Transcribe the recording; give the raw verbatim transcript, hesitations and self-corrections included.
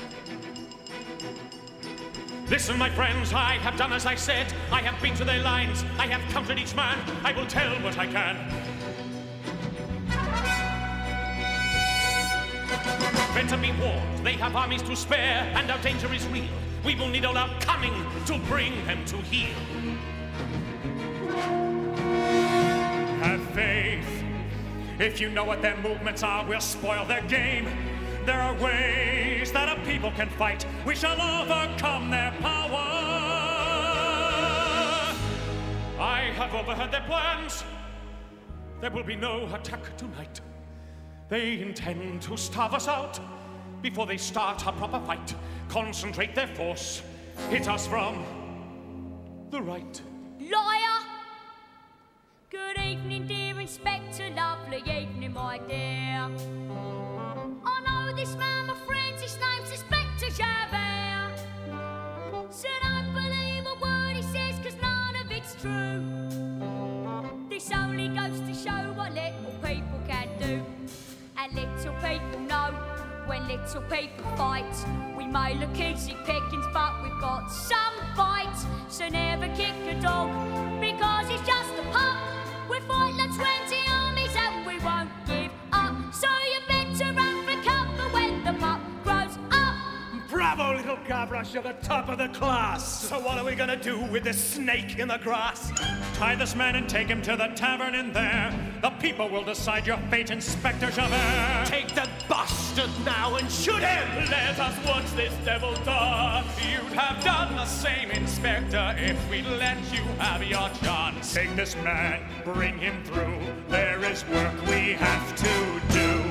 Listen, my friends, I have done as I said. I have been to their lines. I have counted each man. I will tell what I can. Better be warned, they have armies to spare, and our danger is real. We will need all our cunning to bring them to heel. Have faith. If you know what their movements are, we'll spoil their game. There are ways that a people can fight. We shall overcome their power. I have overheard their plans. There will be no attack tonight. They intend to starve us out before they start a proper fight. Concentrate their force. Hit us from the right. Liar! Good evening, dear Inspector. Lovely evening, my dear. I know this man, my friends, his name's Inspector Javert. So don't believe a word he says, cause none of it's true. This only goes to show what little people can do. And little people know when little people fight. We may look easy pickings, but we've got some fight. So never kick a dog, because he's just a pup. We fight like twenty armies and we won't give up. So you better run for cover when the pup grows up. Bravo, little Gavroche, you're the top of the class. So what are we gonna do with this snake in the grass? Tie this man and take him to the tavern in there. The people will decide your fate, Inspector Javert. Take the bastard now and shoot him! Let us watch this devil die. You'd have done the same, Inspector, if we'd let you have your chance. Take this man, bring him through. There is work we have to do.